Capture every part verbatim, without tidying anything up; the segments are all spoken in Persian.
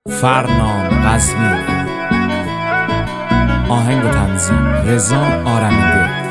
فرنام قزوین. آهنگ و تنظیم رضا آرمیده.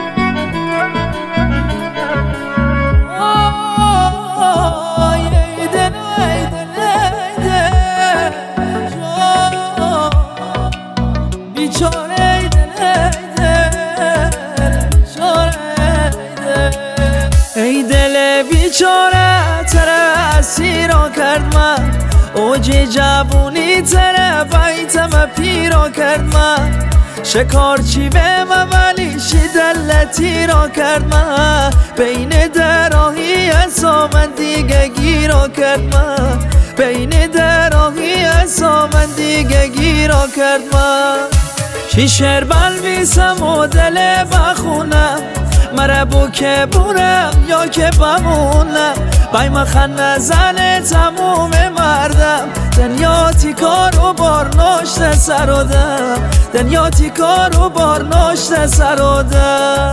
ای دل بیچاره تره اسیرا کرد من، اوج جوونی تره بیتم پیرا کرد من، شکارچی به من ولی شدلتی را کرد من، بین دراهی اصا من دیگه گیرا کرد من، بین دراهی اصا من دیگه گیرا کرد من. چی شعر بنویسم و دل بخونم، مره بو که بورم یا که بمونم، بای مخن نزنه تموم مردم، دنیا تیکار و بار نشته سرودم، دنیا تیکار و بار نشته سرودم.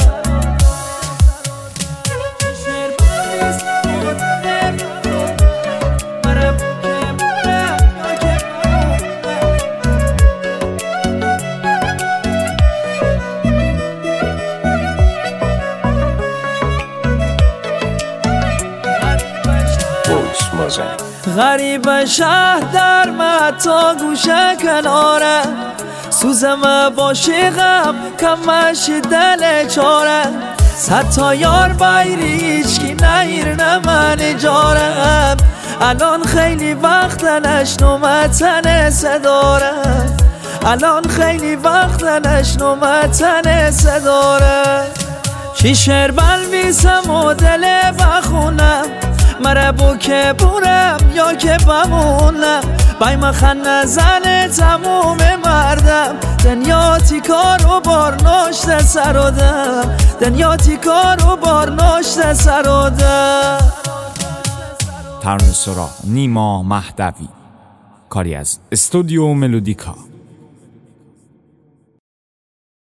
غریب شهر در متا گوشه کناره، سوزم باشی غم کمش دل چاره، صد تا یار بایری هیچکی نیر نمن جارم، الان خیلی وقت نشنومتن صدارم، الان خیلی وقت نشنومتن صدارم. چی شعر بنویسم و دل بخونم، مره بو که بورم یا که بمونم، بای مخن نزنه تموم مردم، دنیا تیکار و بار نشته سرودم، دنیا تیکار و بار نشته سرودم. ترانه سرا نیما مهدوی، کاری از استودیو ملودیکا.